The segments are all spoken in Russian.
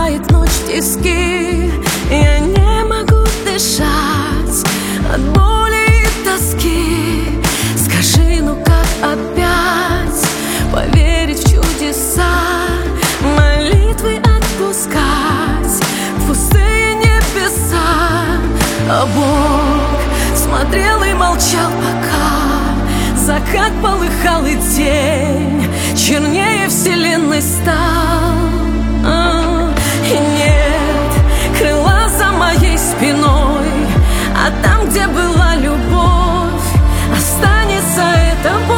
сжимает ночь тиски. Я не могу дышать от боли и тоски. Скажи, ну как опять поверить в чудеса, молитвы отпускать в пустые небеса? А Бог смотрел и молчал, пока закат полыхал и день чернее вселенной стал. И нет крыла за моей спиной, а там, где была любовь, останется эта боль.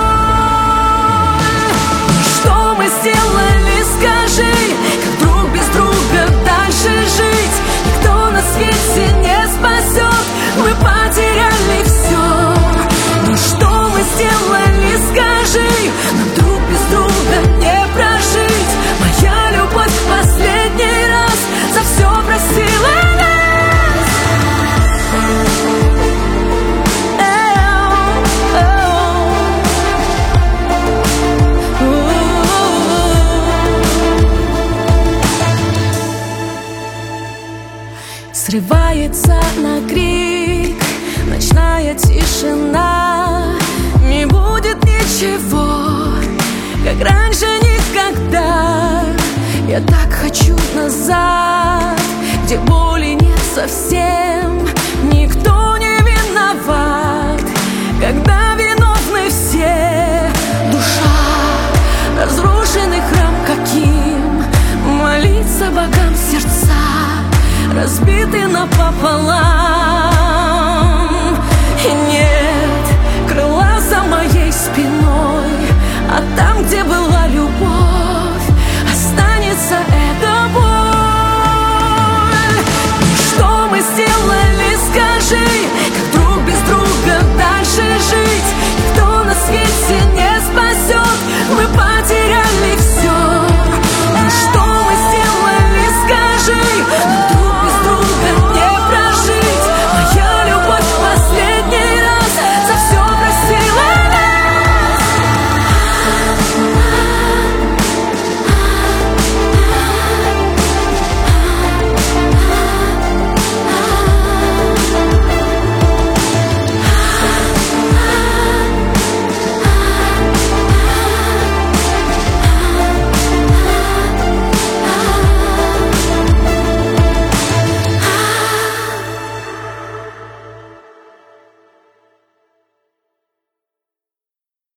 Что мы сделали, скажи, как друг без друга дальше жить? Никто на свете не спасет, мы потеряли все. Ну что мы сделали, скажи, нам друг без друга не прожить. Моя любовь в последний раз за все просила нас. Срывается на крик ночная тишина. Не будет ничего, как раньше никогда. Я так хочу назад, где боли нет совсем. Никто не виноват, когда виновны все. Душа, разрушенный храм каким, молиться богам сердца разбиты напополам. И нет крыла за моей спиной, а там, где была любовь, останется